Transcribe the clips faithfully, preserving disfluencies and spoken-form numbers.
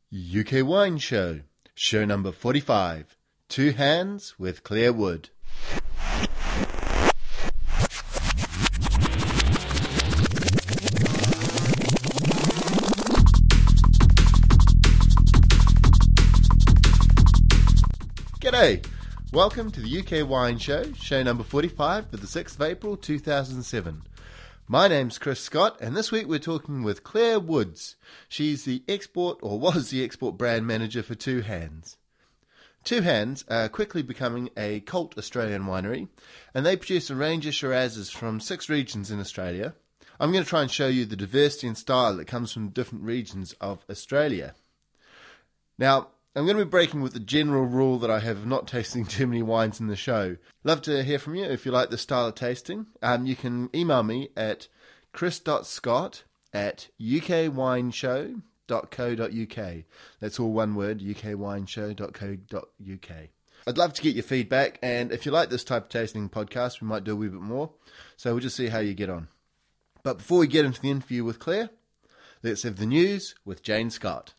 U K Wine Show, show number forty-five, Two Hands with Claire Wood. G'day! Welcome to the U K Wine Show, show number forty-five for the sixth of April two thousand seven. My name's Chris Scott, and this week we're talking with Claire Woods. She's the export, or was the export brand manager for Two Hands. Two Hands are quickly becoming a cult Australian winery, and they produce a range of Shirazes from six regions in Australia. I'm going to try and show you the diversity and style that comes from different regions of Australia. Now, I'm going to be breaking with the general rule that I have of not tasting too many wines in the show. Love to hear from you if you like this style of tasting. Um, you can email me at chris dot scott at u k wine show dot co dot u k. That's all one word, u k wine show dot co dot u k. I'd love to get your feedback, and if you like this type of tasting podcast, we might do a wee bit more. So we'll just see how you get on. But before we get into the interview with Claire, let's have the news with Jane Scott.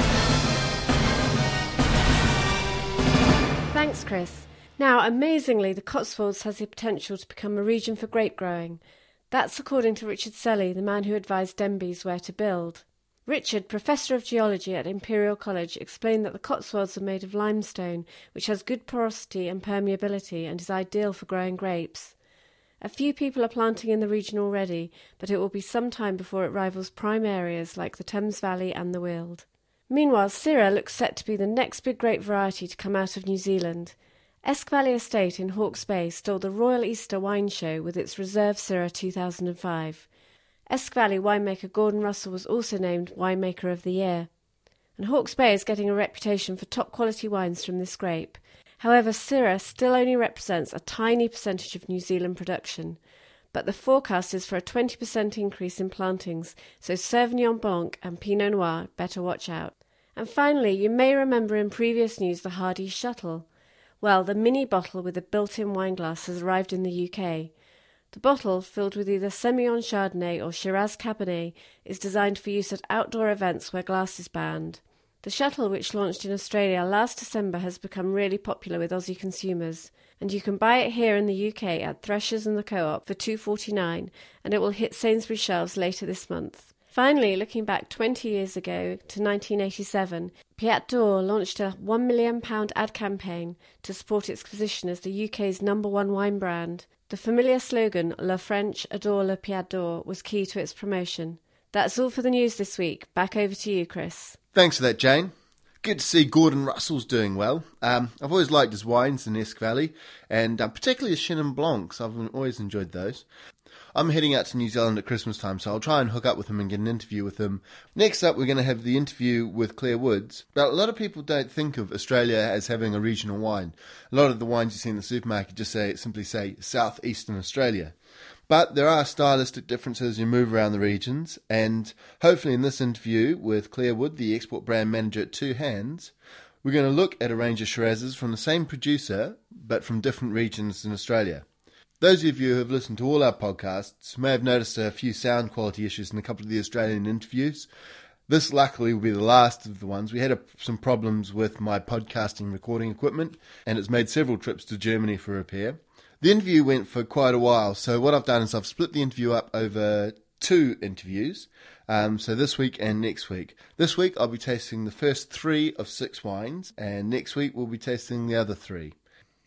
Thanks, Chris. Now, amazingly, the Cotswolds has the potential to become a region for grape growing. That's according to Richard Selly, the man who advised Denbys where to build. Richard, Professor of Geology at Imperial College, explained that the Cotswolds are made of limestone, which has good porosity and permeability and is ideal for growing grapes. A few people are planting in the region already, but it will be some time before it rivals prime areas like the Thames Valley and the Weald. Meanwhile, Syrah looks set to be the next big grape variety to come out of New Zealand. Esk Valley Estate in Hawke's Bay stole the Royal Easter Wine Show with its Reserve Syrah two thousand five. Esk Valley winemaker Gordon Russell was also named Winemaker of the Year. And Hawke's Bay is getting a reputation for top quality wines from this grape. However, Syrah still only represents a tiny percentage of New Zealand production. But the forecast is for a twenty percent increase in plantings, so Sauvignon Blanc and Pinot Noir better watch out. And finally, you may remember in previous news the Hardy Shuttle. Well, the mini bottle with a built-in wine glass has arrived in the U K. The bottle, filled with either Semillon Chardonnay or Shiraz Cabernet, is designed for use at outdoor events where glass is banned. The Shuttle, which launched in Australia last December, has become really popular with Aussie consumers, and you can buy it here in the U K at Threshers and the Co-op for two dollars forty-nine, and it will hit Sainsbury's shelves later this month. Finally, looking back twenty years ago to nineteen eighty-seven, Piat d'Or launched a one million pounds ad campaign to support its position as the U K's number one wine brand. The familiar slogan, Le French adore le Piat d'Or, was key to its promotion. That's all for the news this week. Back over to you, Chris. Thanks for that, Jane. Good to see Gordon Russell's doing well. Um, I've always liked his wines in Esk Valley, and uh, particularly his Chenin Blancs. I've always enjoyed those. I'm heading out to New Zealand at Christmas time, so I'll try and hook up with him and get an interview with him. Next up, we're going to have the interview with Claire Woods. But a lot of people don't think of Australia as having a regional wine. A lot of the wines you see in the supermarket just say simply say Southeastern Australia. But there are stylistic differences as you move around the regions, and hopefully in this interview with Claire Wood, the export brand manager at Two Hands, we're going to look at a range of Shirazes from the same producer, but from different regions in Australia. Those of you who have listened to all our podcasts may have noticed a few sound quality issues in a couple of the Australian interviews. This luckily will be the last of the ones. We had a, some problems with my podcasting recording equipment, and it's made several trips to Germany for repair. The interview went for quite a while, so what I've done is I've split the interview up over two interviews, um, so this week and next week. This week I'll be tasting the first three of six wines, and next week we'll be tasting the other three.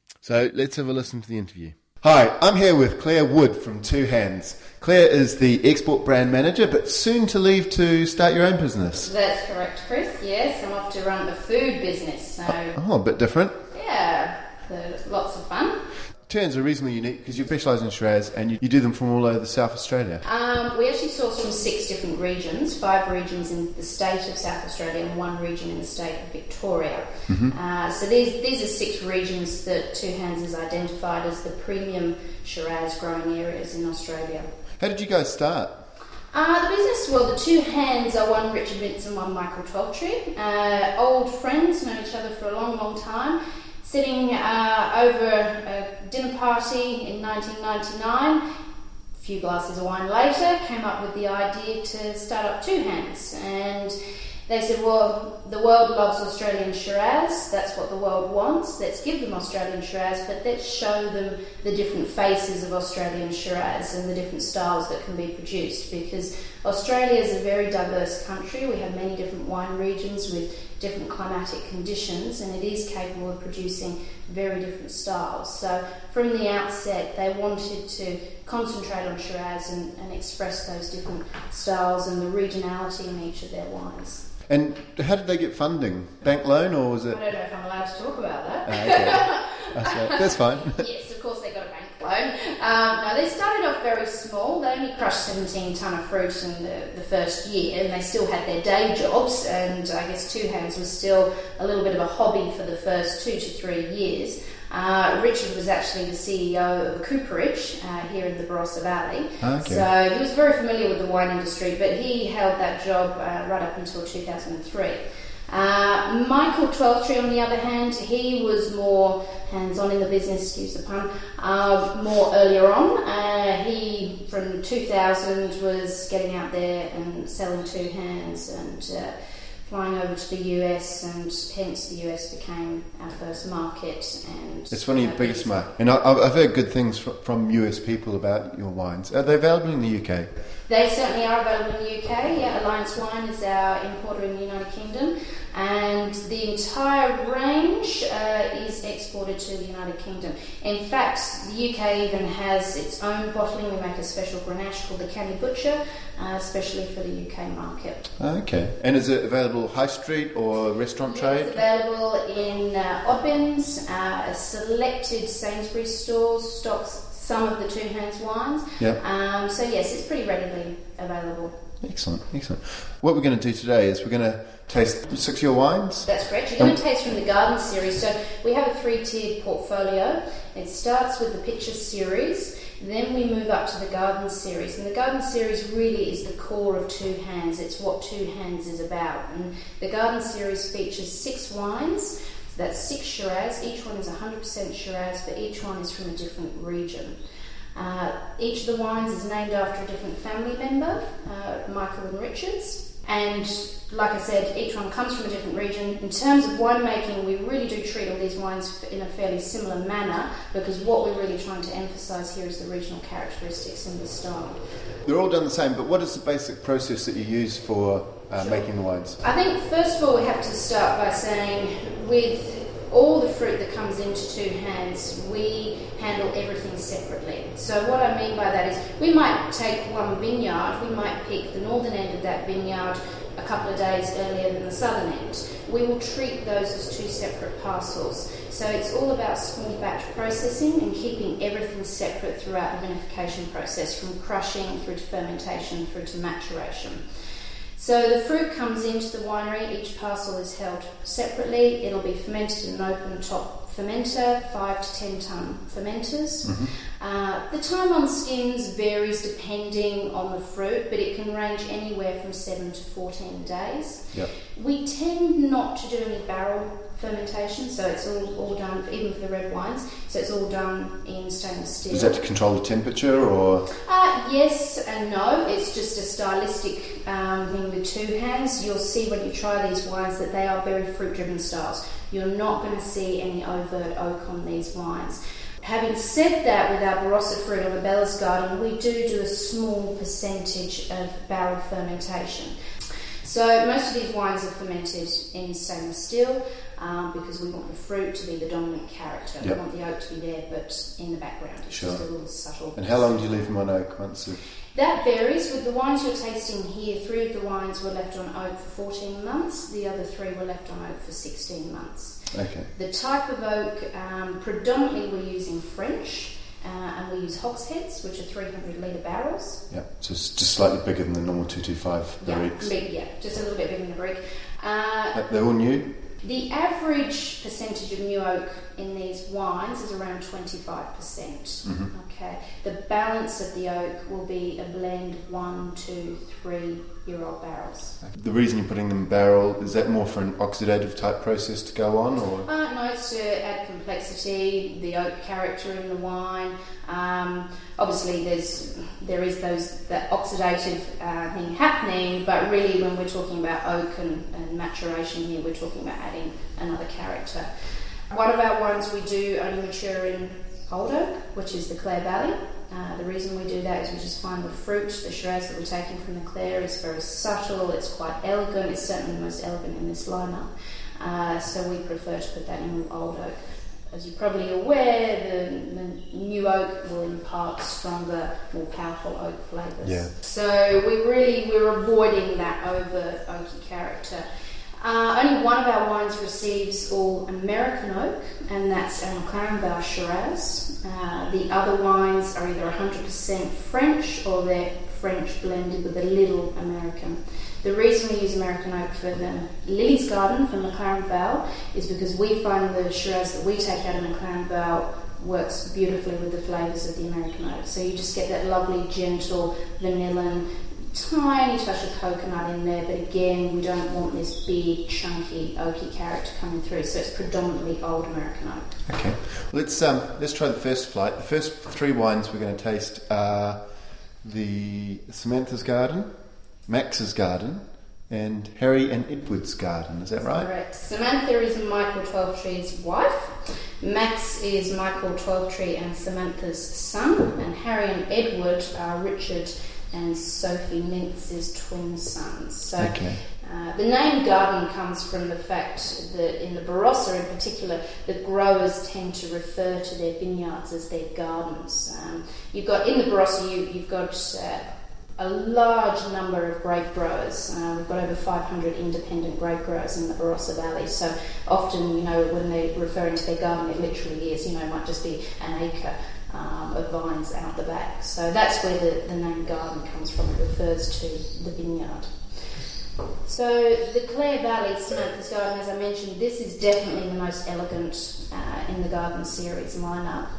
So let's have a listen to the interview. Hi, I'm here with Claire Wood from Two Hands. Claire is the export brand manager, but soon to leave to start your own business. That's correct, Chris. Yes, I'm off to run a food business. So oh, a bit different. Yeah, lots of fun. Two Hands are reasonably unique because you specialise in Shiraz and you, you do them from all over South Australia. Um, we actually source from six different regions, five regions in the state of South Australia and one region in the state of Victoria. Mm-hmm. Uh, so these these are six regions that Two Hands has identified as the premium Shiraz growing areas in Australia. How did you guys start? Uh, the business, well, the Two Hands are one Richard Vince and one Michael Toltry. Uh, old friends, known each other for a long, long time. Sitting uh, over a dinner party in nineteen ninety-nine, a few glasses of wine later, came up with the idea to start up Two Hands. And They said, well, the world loves Australian Shiraz, that's what the world wants, let's give them Australian Shiraz, but let's show them the different faces of Australian Shiraz and the different styles that can be produced, because Australia is a very diverse country. We have many different wine regions with different climatic conditions, and it is capable of producing very different styles. So from the outset, they wanted to concentrate on Shiraz and, and express those different styles and the regionality in each of their wines. And how did they get funding? Bank loan, or was it? I don't know if I'm allowed to talk about that. Ah, okay. That's, right. That's fine. Yes, of course they got a bank loan. Um, no, they started off very small. They only crushed seventeen tonne of fruit in the, the first year, and they still had their day jobs, and I guess Two Hands was still a little bit of a hobby for the first two to three years. Uh, Richard was actually the C E O of a cooperage uh, here in the Barossa Valley. Okay. So he was very familiar with the wine industry, but he held that job uh, right up until two thousand three. Uh, Michael Twelvetrees, on the other hand, he was more hands-on in the business, excuse the pun, uh, more earlier on. Uh, he, from two thousand, was getting out there and selling Two Hands and uh, flying over to the U S, and hence the U S became our first market. And it's one of your biggest markets. And I, I've heard good things from, from U S people about your wines. Are they available in the U K? They certainly are available in the U K. Yeah, Alliance Wine is our importer in the United Kingdom, and the entire range uh, is exported to the United Kingdom. In fact, the U K even has its own bottling. We make a special Grenache called the Canny Butcher, uh, especially for the U K market. Okay. And is it available high street or restaurant Yeah, trade? it's available in uh, Oddbins, uh, selected Sainsbury's stores, stocks some of the Two Hands wines. Yep. Um, so yes, it's pretty readily available. Excellent, excellent. What we're going to do today is we're going to taste six of your wines. That's correct. You're going to taste from the Garden series. So we have a three-tiered portfolio. It starts with the Picture series, then we move up to the Garden series. And the Garden series really is the core of Two Hands. It's what Two Hands is about. And the Garden series features six wines. That's six Shiraz. Each one is one hundred percent Shiraz, but each one is from a different region. Uh, each of the wines is named after a different family member, uh, Michael and Richard's. And like I said, each one comes from a different region. In terms of winemaking, we really do treat all these wines in a fairly similar manner, because what we're really trying to emphasise here is the regional characteristics in the style. They're all done the same, but what is the basic process that you use for uh, Sure. making the wines? I think first of all we have to start by saying, with all the fruit that comes into Two Hands, we handle everything separately. So what I mean by that is, we might take one vineyard, we might pick the northern end of that vineyard a couple of days earlier than the southern end. We will treat those as two separate parcels. So it's all about small batch processing and keeping everything separate throughout the vinification process, from crushing through to fermentation through to maturation. So the fruit comes into the winery, each parcel is held separately. It'll be fermented in an open top fermenter, five to ten tonne fermenters. Mm-hmm. Uh, the time on skins varies depending on the fruit, but it can range anywhere from seven to fourteen days. Yep. We tend not to do any barrel fermentation, so it's all, all done, even for the red wines, so it's all done in stainless steel. Is that to control the temperature, or? Uh, yes and no. It's just a stylistic um, thing with Two Hands. You'll see when you try these wines that they are very fruit-driven styles. You're not going to see any overt oak on these wines. Having said that, with our Barossa fruit on the Bella's Garden, we do do a small percentage of barrel fermentation. So most of these wines are fermented in stainless steel um, because we want the fruit to be the dominant character. Yep. We want the oak to be there, but in the background. It's Sure. just a little subtle. And how long do you leave them on oak once you've... That varies. With the wines you're tasting here, three of the wines were left on oak for fourteen months. The other three were left on oak for sixteen months. Okay. The type of oak, um, predominantly we're using French. Uh, and we use hogsheads, which are three hundred litre barrels. Yeah, so it's just slightly bigger than the normal two twenty-five Yeah, barriques. big, yeah, just a little bit bigger than a brick. Uh, They're all new? the average percentage of new oak in these wines is around twenty-five percent. Mm-hmm. Okay, the balance of the oak will be a blend of one, two, three year old barrels. The reason you're putting them in barrel, is that more for an oxidative type process to go on, or? Uh, no, it's to add complexity, the oak character in the wine. Um, obviously, there's there is those that oxidative uh, thing happening, but really, when we're talking about oak and, and maturation here, we're talking about adding another character. One of our wines we do only mature in old oak, which is the Clare Valley. Uh, the reason we do that is we just find the fruit, the Shiraz that we're taking from the Clare is very subtle, it's quite elegant, it's certainly the most elegant in this lineup. Uh, so we prefer to put that in old oak. As you're probably aware, the, the new oak will impart stronger, more powerful oak flavours. Yeah. So we really, we're avoiding that over oaky character. Uh, only one of our wines receives all American oak, and that's our McLaren Vale Shiraz. Uh, the other wines are either one hundred percent French or they're French blended with a little American. The reason we use American oak for the Lily's Garden for McLaren Vale is because we find the Shiraz that we take out of McLaren Vale works beautifully with the flavours of the American oak. So you just get that lovely, gentle, vanillin, tiny touch of coconut in there, but again, we don't want this big, chunky, oaky character coming through, so it's predominantly old American oak. Okay, let's um, let's try the first flight. The first three wines we're going to taste are the Samantha's Garden, Max's Garden, and Harry and Edward's Garden. Is that right? Correct. Samantha is Michael Twelvetree's wife. Max is Michael Twelvetree and Samantha's son, and Harry and Edward are Richard and Sophie Mintz's twin sons. So okay. uh, the name garden comes from the fact that in the Barossa in particular, the growers tend to refer to their vineyards as their gardens. Um, you've got in the Barossa, you, you've got uh, a large number of grape growers. Uh, we've got over five hundred independent grape growers in the Barossa Valley. So often, you know, when they're referring to their garden, it literally is, you know, it might just be an acre Um, of vines out the back. So that's where the, the name garden comes from. It refers to the vineyard. So the Clare Valley Samantha's Garden, as I mentioned, this is definitely the most elegant uh, in the garden series lineup.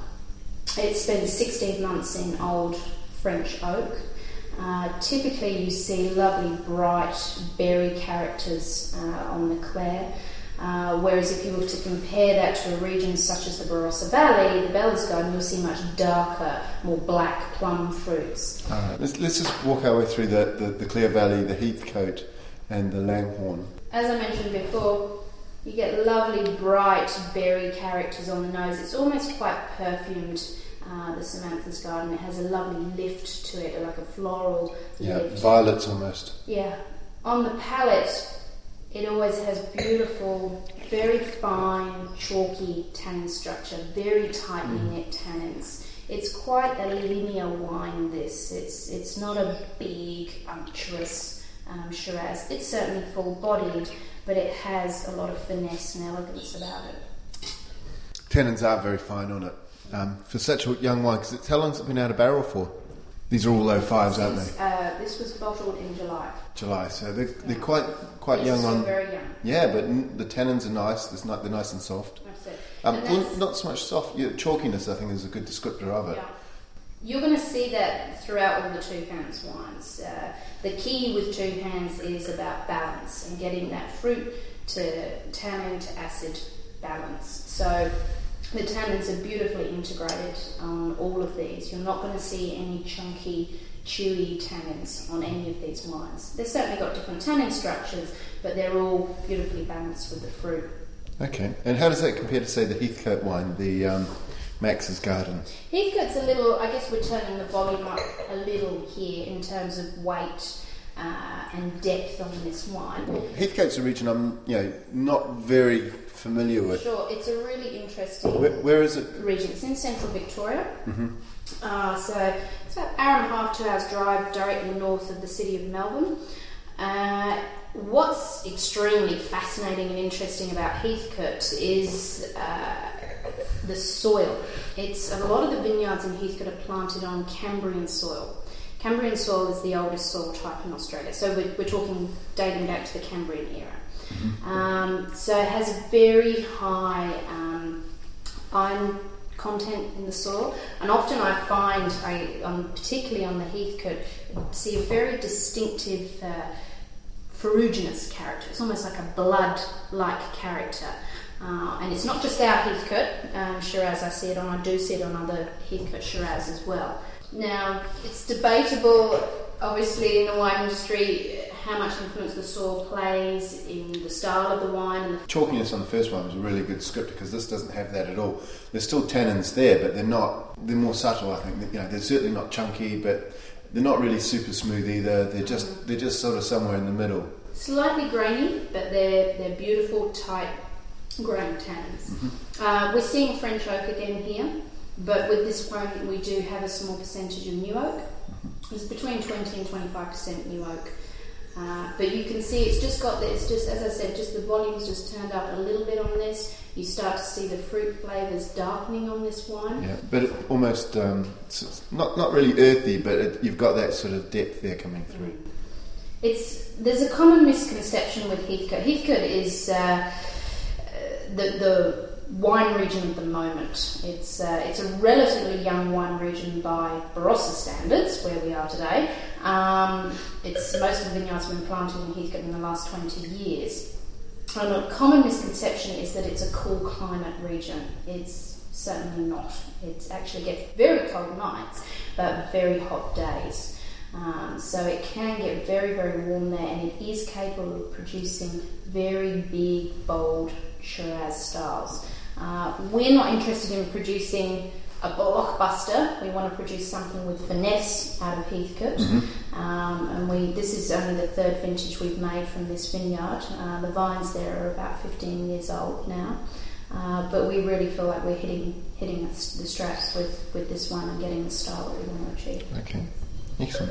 It spends sixteen months in old French oak. Uh, typically you see lovely bright berry characters uh, on the Clare. Uh, whereas if you were to compare that to a region such as the Barossa Valley, the Bella's Garden, you'll see much darker, more black plum fruits. All right, let's, let's just walk our way through the, the, the Clare Valley, the Heathcote and the Langhorne. As I mentioned before, you get lovely bright berry characters on the nose. It's almost quite perfumed, uh, the Samantha's Garden. It has a lovely lift to it, like a floral yeah, lift. Violets almost. Yeah. On the palate, it always has beautiful, very fine, chalky tannin structure, very tightly Mm. knit tannins. It's quite a linear wine, this. It's it's not a big, unctuous um, Shiraz. It's certainly full-bodied, but it has a lot of finesse and elegance about it. Tannins are very fine on it. Um, for such a young wine, because how long's it been out of barrel for? These are all low fives, aren't they? Uh, this was bottled in July. July, so they're, they're quite quite Yes, young so on. very young. Yeah, but n- the tannins are nice. It's not, they're nice and soft. That's it. Um, And well, that's- not so much soft. Yeah, chalkiness, I think, is a good descriptor of it. Yeah. You're going to see that throughout all the Two Hands wines. Uh, the key with Two Hands is about balance and getting that fruit to tannin to acid balance. So the tannins are beautifully integrated on all of these. You're not going to see any chunky, chewy tannins on any of these wines. They've certainly got different tannin structures, but they're all beautifully balanced with the fruit. Okay, and how does that compare to, say, the Heathcote wine, the um, Max's Garden? Heathcote's a little, I guess we're turning the volume up a little here in terms of weight uh, and depth on this wine. Heathcote's a region I'm, you know, not very familiar with. Sure, it's a really interesting Where, where is it? region. It's in central Victoria. Mm-hmm. Uh, so it's about an hour and a half, two hours drive directly north of the city of Melbourne. Uh, what's extremely fascinating and interesting about Heathcote is uh, the soil. It's a lot of the vineyards in Heathcote are planted on Cambrian soil. Cambrian soil is the oldest soil type in Australia, so we're, we're talking dating back to the Cambrian era. Um, so it has very high um, iron content in the soil, and often I find, I, um, particularly on the Heathcote, see a very distinctive uh, ferruginous character. It's almost like a blood-like character. Uh, and it's not just our Heathcote um, Shiraz I see it on, I do see it on other Heathcote Shiraz as well. Now, it's debatable, obviously, in the wine industry, how much influence the soil plays in the style of the wine. And the chalkiness on the first one was a really good script, because this doesn't have that at all. There's still tannins there, but they're not, they're more subtle, I think. You know, they're certainly not chunky, but they're not really super smooth either. They're just mm-hmm. they're just sort of somewhere in the middle. Slightly grainy, but they're they're beautiful, tight grain tannins. Mm-hmm. Uh, we're seeing French oak again here, but with this one we do have a small percentage of new oak. Mm-hmm. It's between twenty and twenty-five percent new oak. Uh, but you can see it's just got, it's just, as I said, just the volume's just turned up a little bit on this. You start to see the fruit flavours darkening on this wine. Yeah, but it almost, um, it's not not really earthy, but it, you've got that sort of depth there coming through. It's There's a common misconception with Heathcote. Heathcote is uh, the the wine region at the moment. It's uh, it's a relatively young wine region by Barossa standards, where we are today. Um, it's most of the vineyards have been planted in Heathcote in the last twenty years. And a common misconception is that it's a cool climate region. It's certainly not. It actually gets very cold nights, but very hot days. Um, so it can get very, very warm there, and it is capable of producing very big, bold Shiraz styles. Uh, we're not interested in producing a blockbuster. We want to produce something with finesse out of Heathcote. Mm-hmm. Um, and we this is only the third vintage we've made from this vineyard. Uh, the vines there are about fifteen years old now. Uh, but we really feel like we're hitting hitting the straps with, with this one and getting the style that we want to achieve. Okay, excellent.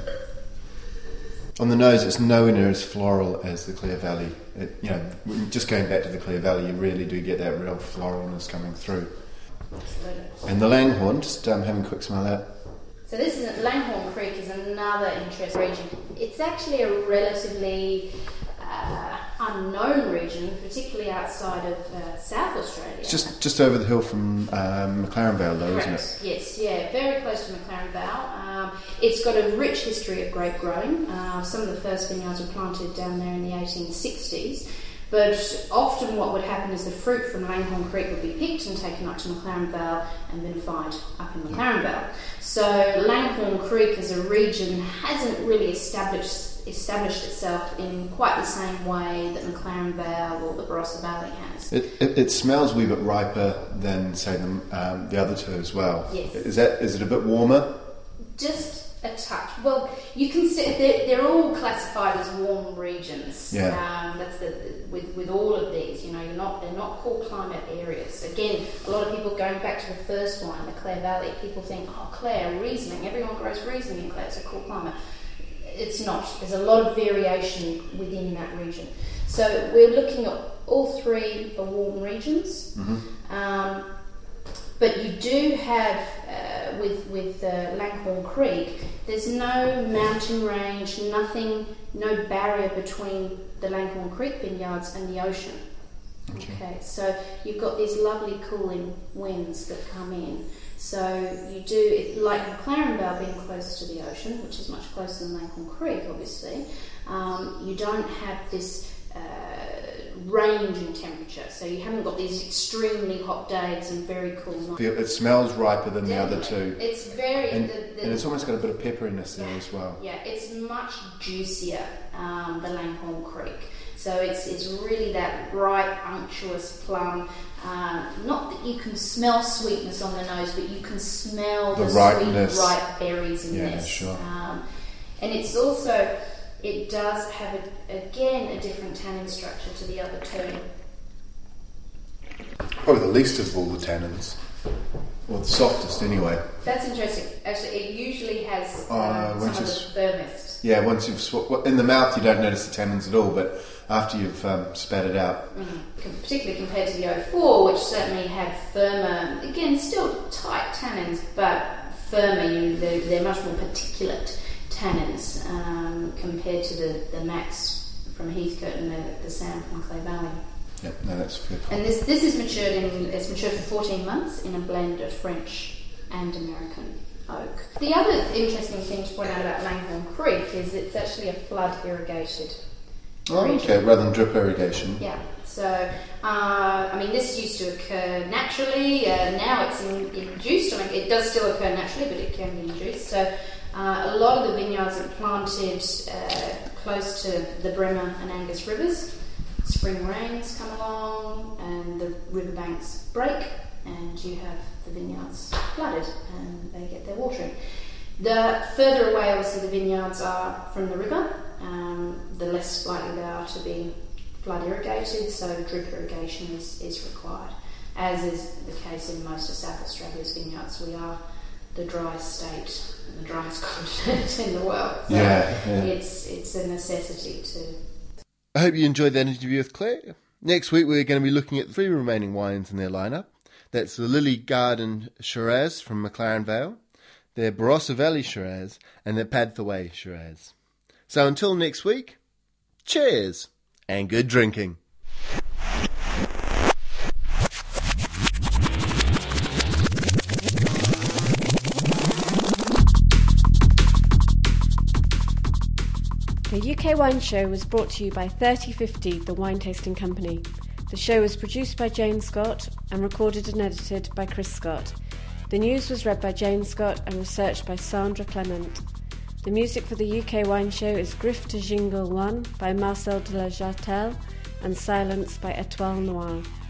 On the nose, it's nowhere near as floral as the Clare Valley. It, you know, just going back to the Clare Valley, you really do get that real floralness coming through. Absolutely. And the Langhorne, just um, having a quick smell of that. So this is Langhorne Creek is another interesting region. It's actually a relatively uh, unknown region, particularly outside of uh, South Australia. It's just just over the hill from um, McLaren Vale, though, Correct. isn't it? Yes, yeah, very close to McLaren Vale. Um, it's got a rich history of grape growing. Uh, some of the first vineyards were planted down there in the eighteen sixties. But often what would happen is the fruit from Langhorne Creek would be picked and taken up to McLaren Vale and vinified up in McLaren Vale. So Langhorne Creek as a region hasn't really established established itself in quite the same way that McLaren Vale or the Barossa Valley has. It, it, it smells a wee bit riper than, say, the, um, the other two as well. Yes. Is that is it a bit warmer? Just a touch. Well, you can see they're, they're all classified as warm regions. Yeah. Um, that's the with with all of these. You know, you're not they're not cool climate areas. Again, a lot of people going back to the first one, the Clare Valley. People think, oh, Clare, Riesling. Everyone grows Riesling in Clare. It's a cool climate. It's not. There's a lot of variation within that region. So we're looking at all three are warm regions. Mm-hmm. Um, But you do have, uh, with with uh, Langhorne Creek, there's no mountain range, nothing, no barrier between the Langhorne Creek vineyards and the ocean. Okay. okay, so you've got these lovely cooling winds that come in. So you do, it, like McLaren Vale being close to the ocean, which is much closer than Langhorne Creek, obviously, um, you don't have this Uh, range in temperature, so you haven't got these extremely hot days and very cool nights. It smells riper than Definitely. the other two. It's very, and, the, the, and it's almost got a bit of pepperiness there yeah, as well. Yeah, it's much juicier, um, the Langhorne Creek. So it's it's really that bright, unctuous plum. Uh, not that you can smell sweetness on the nose, but you can smell the, the sweet, ripe berries in yeah, this. Sure. Um, and it's also. It does have, a, again, a different tannin structure to the other two. Probably the least of all the tannins. Or the softest, anyway. That's interesting. Actually, it usually has uh, uh, some of the firmest. Yeah, once you've... Sw- in the mouth, you don't notice the tannins at all, but after you've um, spat it out... Mm-hmm. Particularly compared to the oh four, which certainly had firmer... Again, still tight tannins, but firmer. You, they're, they're much more particulate tannins um, compared to the, the Max from Heathcote and the, the Sam from Clare Valley. Yep, no, that's a fair point. And this this is matured in it's matured for fourteen months in a blend of French and American oak. The other interesting thing to point out about Langhorne Creek is it's actually a flood irrigated. Oh, okay, rather than drip irrigation. Yeah. So, uh, I mean, this used to occur naturally. Uh, now it's in, induced. I mean, it does still occur naturally, but it can be induced. So, uh, a lot of the vineyards are planted uh, close to the Bremer and Angus rivers. Spring rains come along, and the riverbanks break, and you have the vineyards flooded, and they get their watering. The further away, obviously, the vineyards are from the river, um, the less likely they are to be flood irrigated, so drip irrigation is, is required, as is the case in most of South Australia's vineyards. We are the driest state and the driest continent in the world, so yeah, yeah. it's it's a necessity to... I hope you enjoyed that interview with Claire. Next week we're going to be looking at the three remaining wines in their lineup. That's the Lily Garden Shiraz from McLaren Vale, their Barossa Valley Shiraz, and their Padtha Way Shiraz. So until next week, cheers and good drinking. The U K Wine Show was brought to you by thirty fifty, the wine tasting company. The show was produced by Jane Scott and recorded and edited by Chris Scott. The news was read by Jane Scott and researched by Sandra Clement. The music for the U K Wine Show is Griffe de Jingle one by Marcel de la Jartelle and Silence by Etoile Noire.